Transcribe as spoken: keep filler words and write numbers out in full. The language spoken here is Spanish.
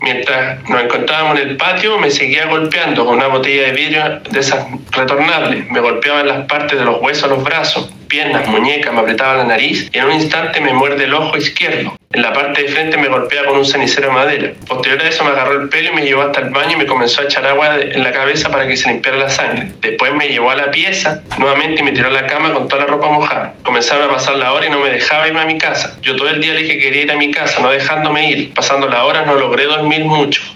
Mientras nos encontrábamos en el patio, me seguía golpeando con una botella de vidrio de esas retornables. Me golpeaba en las partes de los huesos, los brazos, piernas, muñecas, me apretaba la nariz y en un instante me muerde el ojo izquierdo. En la parte de frente me golpea con un cenicero de madera. Posterior a eso me agarró el pelo y me llevó hasta el baño y me comenzó a echar agua en la cabeza para que se limpiara la sangre. Después me llevó a la pieza nuevamente y me tiró a la cama con toda la ropa mojada. Comenzaron a pasar la hora y no me dejaba irme a mi casa. Yo todo el día le dije que quería ir a mi casa, no dejándome ir. Pasando la hora no logré dormir mucho.